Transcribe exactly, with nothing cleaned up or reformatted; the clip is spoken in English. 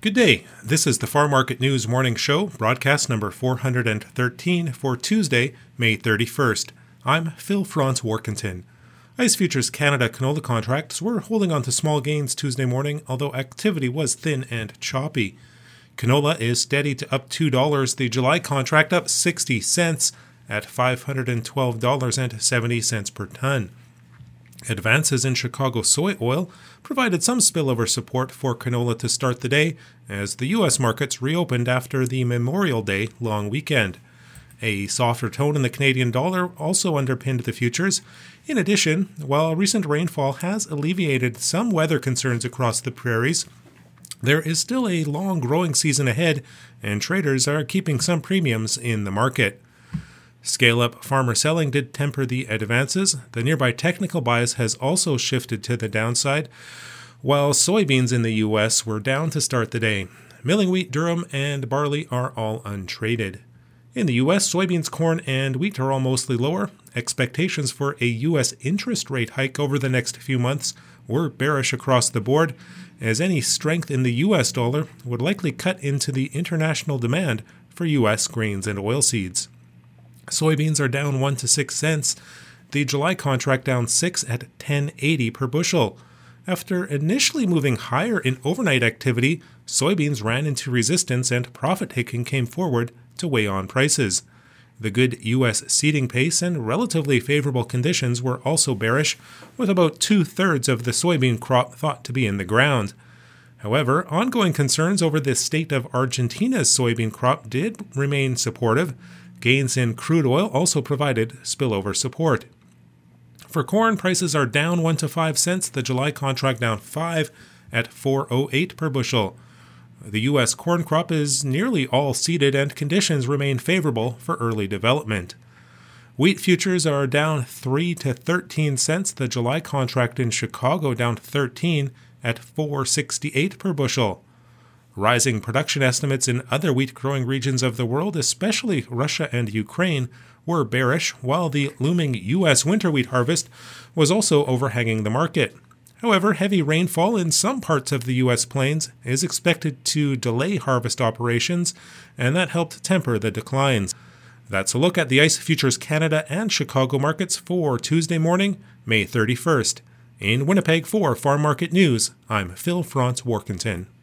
Good day. This is the Farm Market News Morning Show, broadcast number four hundred thirteen for Tuesday, May thirty-first. I'm Phil Franz Warkentin. ICE Futures Canada canola contracts were holding on to small gains Tuesday morning, although activity was thin and choppy. Canola is steady to up two dollars, the July contract up sixty cents at five hundred twelve dollars and seventy cents per ton. Advances in Chicago soy oil provided some spillover support for canola to start the day as the U S markets reopened after the Memorial Day long weekend. A softer tone in the Canadian dollar also underpinned the futures. In addition, while recent rainfall has alleviated some weather concerns across the prairies, there is still a long growing season ahead, and traders are keeping some premiums in the market. Scale-up farmer selling did temper the advances. The nearby technical bias has also shifted to the downside, while soybeans in the U S were down to start the day. Milling wheat, durum, and barley are all untraded. In the U S, soybeans, corn, and wheat are all mostly lower. Expectations for a U S interest rate hike over the next few months were bearish across the board, as any strength in the U S dollar would likely cut into the international demand for U S grains and oilseeds. Soybeans are down one to six cents. The July contract down six at ten eighty per bushel. After initially moving higher in overnight activity, soybeans ran into resistance and profit-taking came forward to weigh on prices. The good U S seeding pace and relatively favorable conditions were also bearish, with about two-thirds of the soybean crop thought to be in the ground. However, ongoing concerns over the state of Argentina's soybean crop did remain supportive. Gains in crude oil also provided spillover support. For corn, prices are down one to five cents, the July contract down five at four oh eight per bushel. The U S corn crop is nearly all seeded and conditions remain favorable for early development. Wheat futures are down three to thirteen cents, the July contract in Chicago down thirteen at four sixty-eight per bushel. Rising production estimates in other wheat-growing regions of the world, especially Russia and Ukraine, were bearish, while the looming U S winter wheat harvest was also overhanging the market. However, heavy rainfall in some parts of the U S plains is expected to delay harvest operations, and that helped temper the declines. That's a look at the ICE Futures Canada and Chicago markets for Tuesday morning, May thirty-first. In Winnipeg for Farm Market News, I'm Phil Franz Warkentin.